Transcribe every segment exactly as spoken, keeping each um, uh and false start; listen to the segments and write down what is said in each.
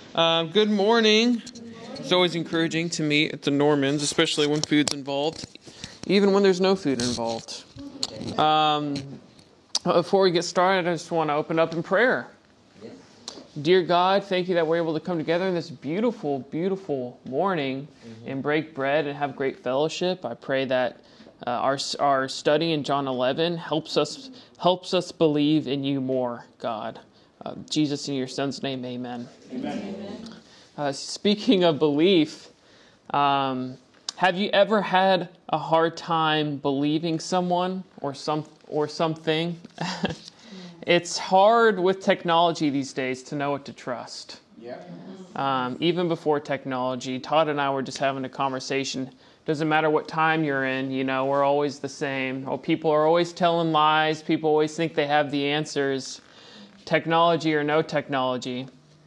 Uh, good morning. It's always encouraging to meet at the Normans, especially when food's involved, even when there's no food involved. Um, before we get started, I just want to open up in prayer. Dear God, thank you that we're able to come together in this beautiful, beautiful morning mm-hmm. and break bread and have great fellowship. I pray that uh, our our study in John eleven helps us helps us believe in you more, God. Uh, Jesus, in your Son's name, amen. Amen. Uh, speaking of belief, um, have you ever had a hard time believing someone or some or something? It's hard with technology these days to know what to trust. Yeah. Um, even before technology, Todd and I were just having a conversation. Doesn't matter what time you're in, you know, we're always the same. Oh, people are always telling lies. People always think they have the answers. Technology or no technology.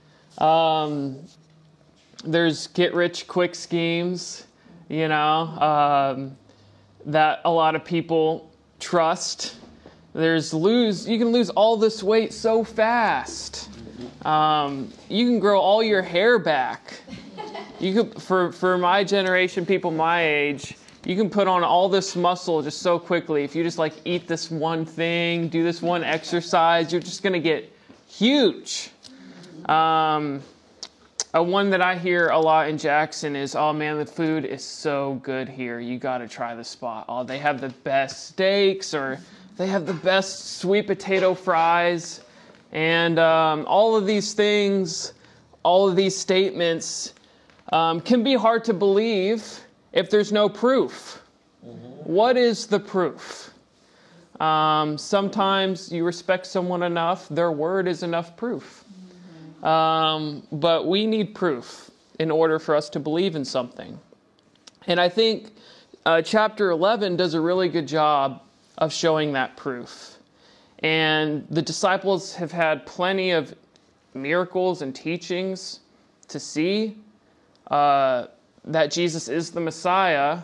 Um, there's get-rich-quick schemes, you know, um, that a lot of people trust. There's lose. You can lose all this weight so fast. Um, you can grow all your hair back. You could, for for my generation, people my age, you can put on all this muscle just so quickly. If you just like eat this one thing, do this one exercise, you're just gonna get huge. Um, a one that I hear a lot in Jackson is, "Oh man, the food is so good here. You got to try the spot. Oh, they have the best steaks, or they have the best sweet potato fries," and um, all of these things, all of these statements um, can be hard to believe if there's no proof. Mm-hmm. What is the proof? Um, sometimes you respect someone enough, their word is enough proof. Mm-hmm. Um, but we need proof in order for us to believe in something. And I think uh, chapter eleven does a really good job of showing that proof. And the disciples have had plenty of miracles and teachings to see uh, that Jesus is the Messiah.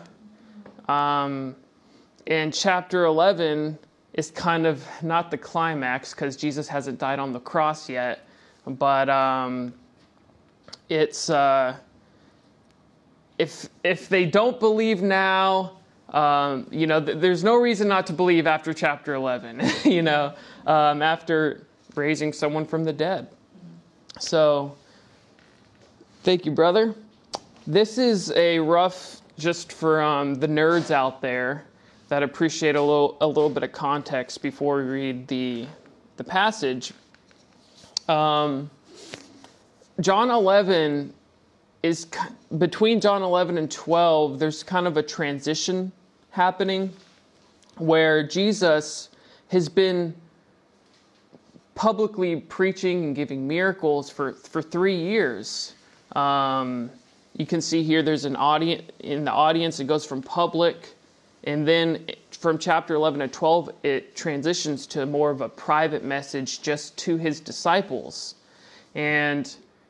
Um, and chapter eleven is kind of not the climax because Jesus hasn't died on the cross yet, but um, it's uh, if if they don't believe now, Um, you know, th- there's no reason not to believe after chapter eleven, you know, um, after raising someone from the dead. So, thank you, brother. This is a rough, just for um, the nerds out there that appreciate a little, a little bit of context before we read the, the passage. Um, John eleven is, between John eleven and twelve, there's kind of a transition happening where Jesus has been publicly preaching and giving miracles for, for three years. Um, you can see here there's an audience in the audience. It goes from public, and then from chapter eleven to twelve, it transitions to more of a private message just to his disciples. And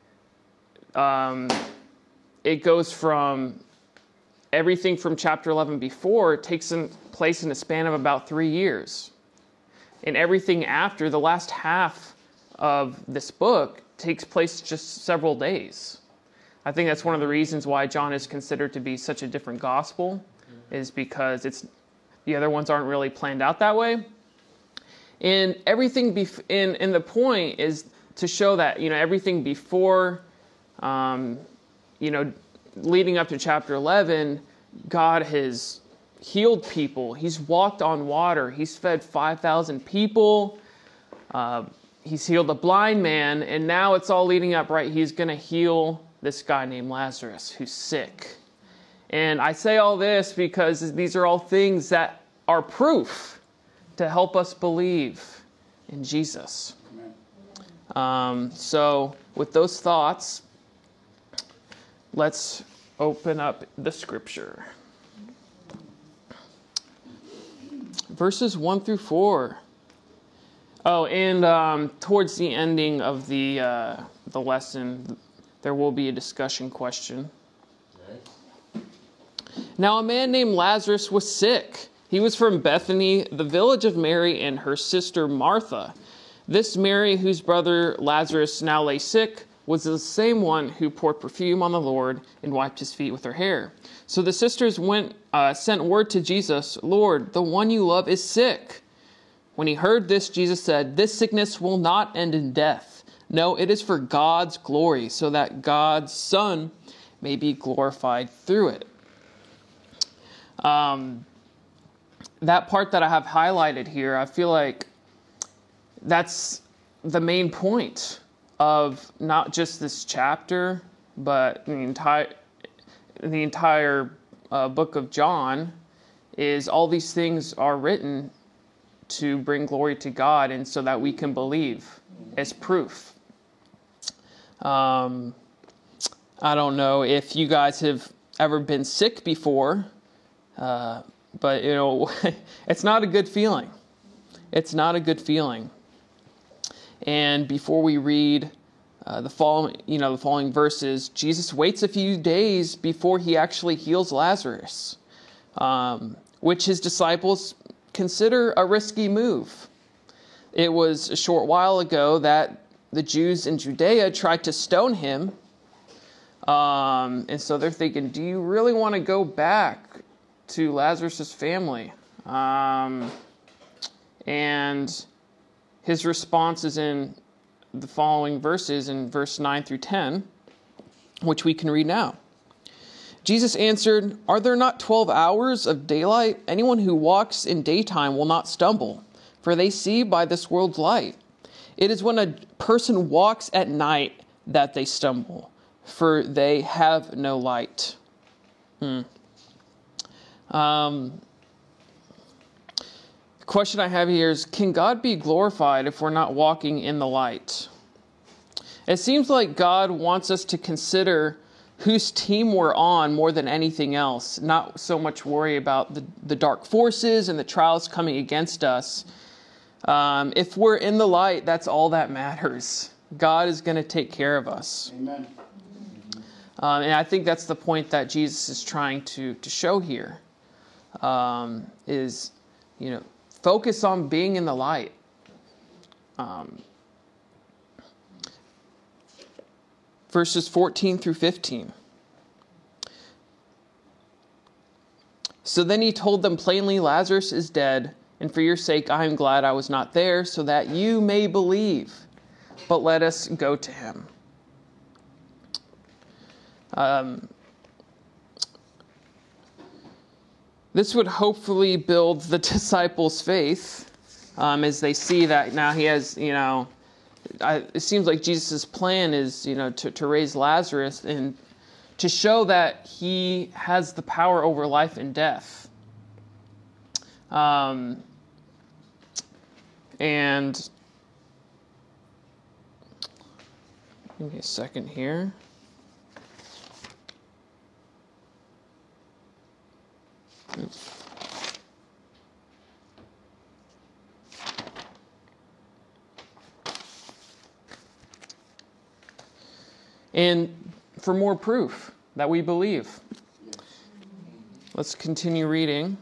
um, it goes from everything from chapter eleven before takes in place in a span of about three years. And everything after, the last half of this book, takes place just several days. I think that's one of the reasons why John is considered to be such a different gospel, mm-hmm. is because it's the other ones aren't really planned out that way. And everything, bef- and, and the point is to show that, you know, everything before, um, you know, leading up to chapter eleven, God has healed people. He's walked on water. He's fed five thousand people. Uh, he's healed a blind man. And now it's all leading up, right? He's going to heal this guy named Lazarus who's sick. And I say all this because these are all things that are proof to help us believe in Jesus. Um, so with those thoughts, let's open up the scripture. Verses one through four. Oh, and um, towards the ending of the uh, the lesson, there will be a discussion question. Now a man named Lazarus was sick. He was from Bethany, the village of Mary and her sister Martha. This Mary, whose brother Lazarus now lay sick, was the same one who poured perfume on the Lord and wiped his feet with her hair. So the sisters went, uh, sent word to Jesus, "Lord, the one you love is sick." When he heard this, Jesus said, "This sickness will not end in death. No, it is for God's glory, so that God's Son may be glorified through it." Um, that part that I have highlighted here, I feel like that's the main point of not just this chapter, but the entire the entire uh, book of John. Is all these things are written to bring glory to God, and so that we can believe as proof. Um, I don't know if you guys have ever been sick before, uh, but you know, it's not a good feeling. It's not a good feeling. And before we read uh, the following, you know, the following verses, Jesus waits a few days before he actually heals Lazarus, um, which his disciples consider a risky move. It was a short while ago that the Jews in Judea tried to stone him, um, and so they're thinking, "Do you really want to go back to Lazarus' family?" Um, and his response is in the following verses, in verse nine through ten, which we can read now. Jesus answered, "Are there not twelve hours of daylight? Anyone who walks in daytime will not stumble, for they see by this world's light. It is when a person walks at night that they stumble, for they have no light." Hmm. Um... The question I have here is, can God be glorified if we're not walking in the light? It seems like God wants us to consider whose team we're on more than anything else, not so much worry about the, the dark forces and the trials coming against us. Um, if we're in the light, that's all that matters. God is going to take care of us. Amen. Um, and I think that's the point that Jesus is trying to, to show here, um, is, you know, focus on being in the light. Um, verses fourteen through fifteen. So then he told them plainly, "Lazarus is dead, and for your sake I am glad I was not there, so that you may believe. But let us go to him." Um, This would hopefully build the disciples' faith um, as they see that now he has, you know, I, it seems like Jesus' plan is, you know, to, to raise Lazarus and to show that he has the power over life and death. Um, and give me a second here. And for more proof that we believe, let's continue reading.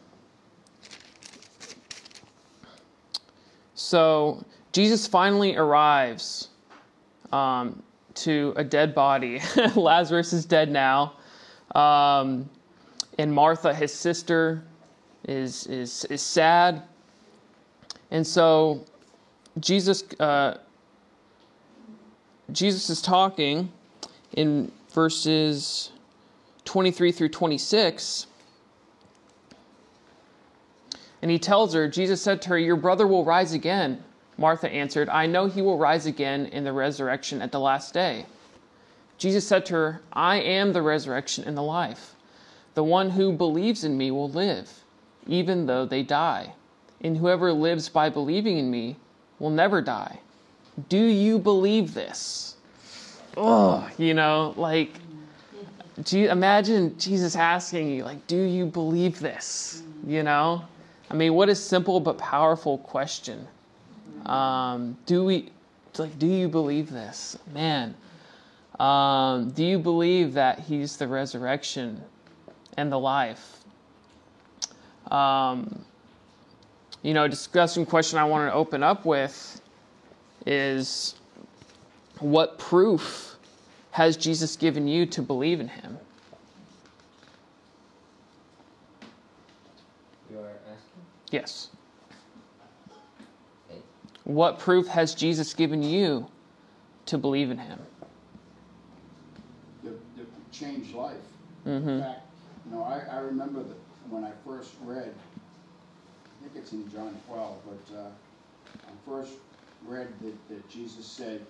So Jesus finally arrives um, to a dead body. Lazarus is dead now. Um, And Martha, his sister, is is is sad, and so Jesus uh, Jesus is talking in verses twenty-three through twenty-six, and he tells her, Jesus said to her, "Your brother will rise again." Martha answered, "I know he will rise again in the resurrection at the last day." Jesus said to her, "I am the resurrection and the life. The one who believes in me will live, even though they die. And whoever lives by believing in me will never die. Do you believe this?" Oh, you know, like, imagine Jesus asking you, like, do you believe this? You know? I mean, what a simple but powerful question. Um, do we, like, do you believe this? Man, um, do you believe that he's the resurrection and the life? Um, you know, a discussion question I want to open up with is, what proof has Jesus given you to believe in him? You are asking? Yes. Okay. What proof has Jesus given you to believe in him? The, the changed life. Mm-hmm. In fact, you know, I, I remember that when I first read, I think it's in John twelve, but uh, I first read that, that Jesus said,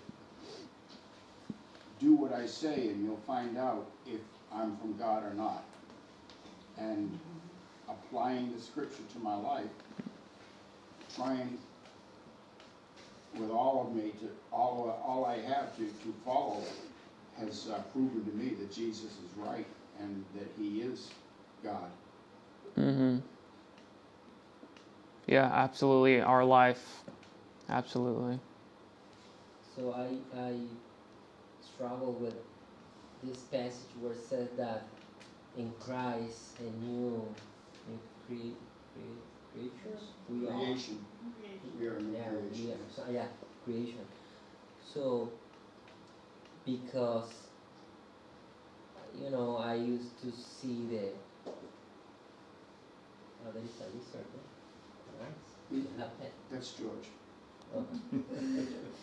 do what I say and you'll find out if I'm from God or not. And applying the scripture to my life, trying with all of me to, all, all I have to, to follow, has uh, proven to me that Jesus is right and that he is God. Mm-hmm. Yeah, absolutely. Our life. Absolutely. So I I struggle with this passage where it says that in Christ a new, new cre- cre- creatures we are. Creation. We are a new Yeah, creation. we are. So, yeah, creation. So because you know I used to see the oh there is a lizard there. Nice. You have pet. That's George. Okay.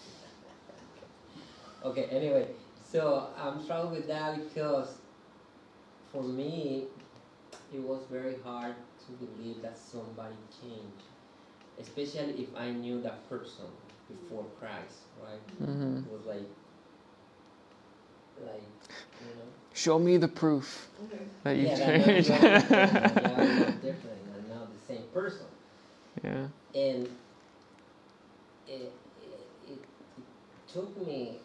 Okay, anyway, so I'm struggling with that because for me it was very hard to believe that somebody changed, especially if I knew that person before Christ, right? Mm-hmm. It was like, like, you know. Show me the proof that you've Yeah, that changed. now you are different, now you are different, and now the same person. Yeah. And it, it, it took me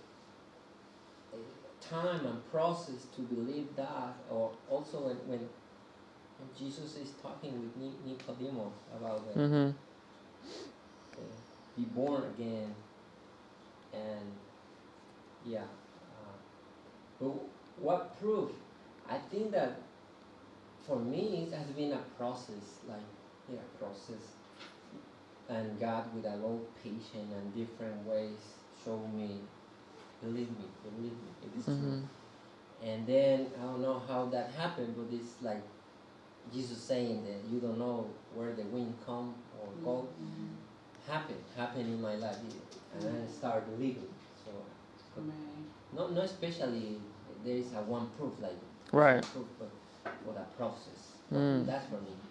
time and process to believe that, or also when, when, when Jesus is talking with Nicodemus about the, Mm-hmm. the be born again, and yeah, uh, but what proof? I think that for me it has been a process, like yeah, process, and God with a lot of patience and different ways show me. Believe me, believe me, it is Mm-hmm. true. And then I don't know how that happened, but it's like Jesus saying that you don't know where the wind come or go. Mm-hmm. Happen, happen in my life, and then I start believing. So, not not especially there is a one proof like Right. proof, but for that process. Mm. That's for me.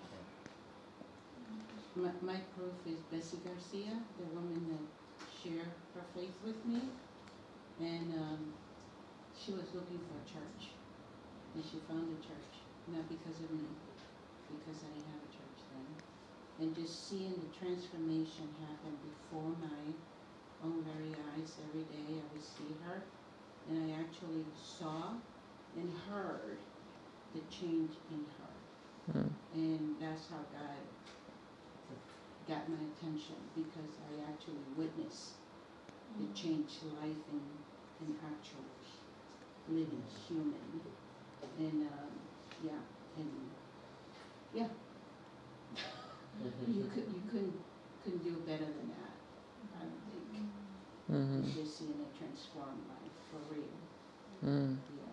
My, my proof is Bessie Garcia, the woman that shared her faith with me. And um, she was looking for a church, and she found a church, not because of me, because I didn't have a church then. And just seeing the transformation happen before my own very eyes every day, I would see her, and I actually saw and heard the change in her. Mm. And that's how God got my attention, because I actually witnessed the changed life in an actual living human. And um, yeah, and yeah, Mm-hmm. you could you couldn't couldn't do better than that. I don't think. Mm-hmm. Just seeing a transformed life for real. Mm. Yeah.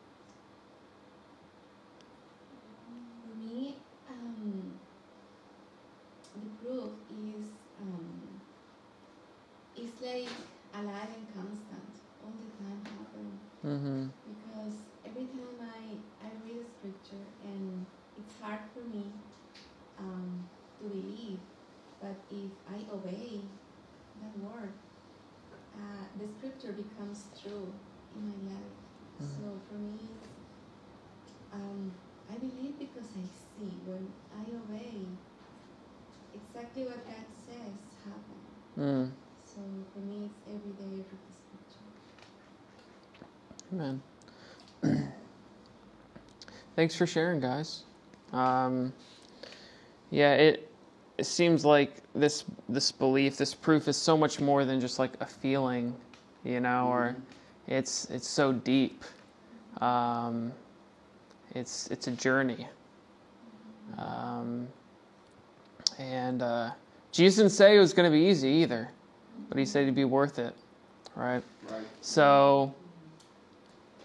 For me, um, the proof is um, it's like alive and constant, all the time happening. Mm-hmm. Because every time I, I read a scripture and it's hard for me um, to believe, but if I obey that word, uh, the scripture becomes true in my life. Mhm. So for me, um, I believe because I see. When I obey, exactly what God says happens. Mm. So for me, it's every day I read the scripture. Amen. Thanks for sharing, guys. Um, yeah, it it seems like this this belief, this proof is so much more than just like a feeling, you know, or it's it's so deep. Um, it's it's a journey. Um, and uh, Jesus didn't say it was going to be easy either, but he said it'd be worth it, right? Right. So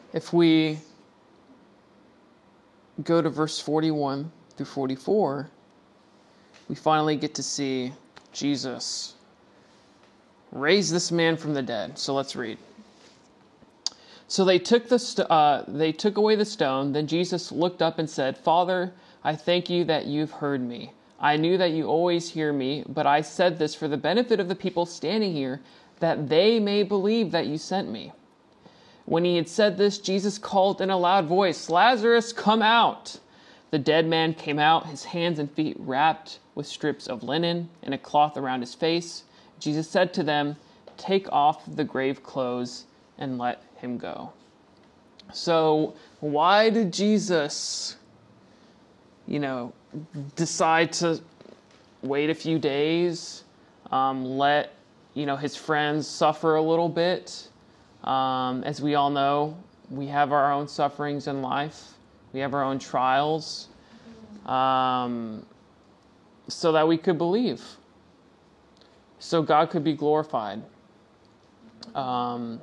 if we go to verse forty-one through forty-four, we finally get to see Jesus raise this man from the dead. So let's read. So they took the st- uh, they took away the stone. Then Jesus looked up and said, "Father, I thank you that you've heard me. I knew that you always hear me, but I said this for the benefit of the people standing here, that they may believe that you sent me." When he had said this, Jesus called in a loud voice, "Lazarus, come out!" The dead man came out, his hands and feet wrapped with strips of linen and a cloth around his face. Jesus said to them, "Take off the grave clothes and let him go." So why did Jesus, you know, decide to wait a few days, um, let, you know, his friends suffer a little bit? Um, as we all know, we have our own sufferings in life. We have our own trials, um, so that we could believe, so God could be glorified. Um,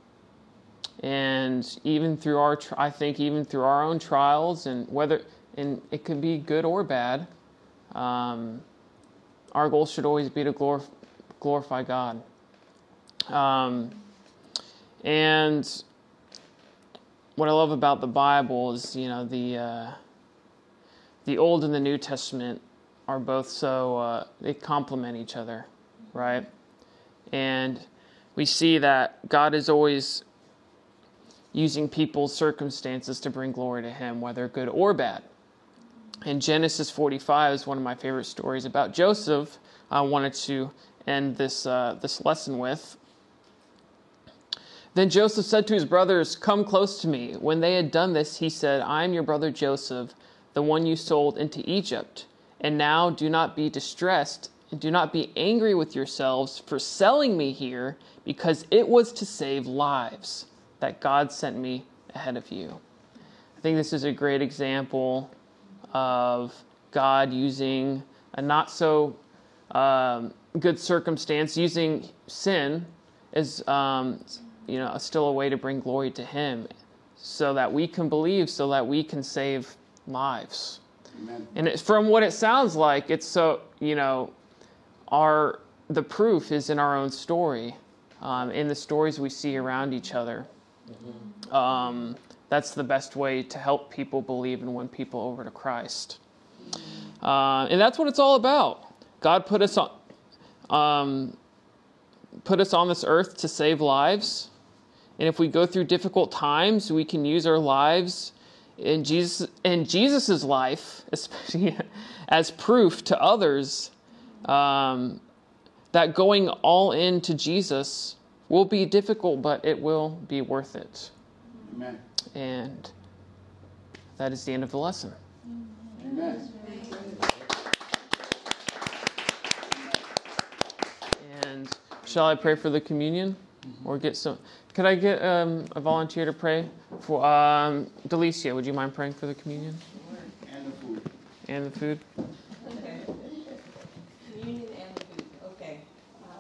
and even through our, I think even through our own trials, and whether, and it could be good or bad, um, our goal should always be to glorify, glorify God. Um, and what I love about the Bible is, you know, the uh, the Old and the New Testament are both so, uh, they complement each other, right? And we see that God is always using people's circumstances to bring glory to him, whether good or bad. And Genesis forty-five is one of my favorite stories about Joseph. I wanted to end this uh, this lesson with. Then Joseph said to his brothers, "Come close to me." When they had done this, he said, "I am your brother Joseph, the one you sold into Egypt. And now do not be distressed, and do not be angry with yourselves for selling me here, because it was to save lives that God sent me ahead of you." I think this is a great example of God using a not so um, good circumstance, using sin as um, you know, still a way to bring glory to him, so that we can believe, so that we can save lives. Amen. And it, from what it sounds like, it's so, you know, our the proof is in our own story, um, in the stories we see around each other. Mm-hmm. Um, that's the best way to help people believe and win people over to Christ. Uh, and that's what it's all about. God put us on, um, put us on this earth to save lives. And if we go through difficult times, we can use our lives in Jesus, in Jesus's life, especially as proof to others, um, that going all in to Jesus will be difficult, but it will be worth it. Amen. And that is the end of the lesson. Amen. And shall I pray for the communion? Or get some... Could I get um, a volunteer to pray? for um, Delicia, would you mind praying for the communion? And the food. And the food?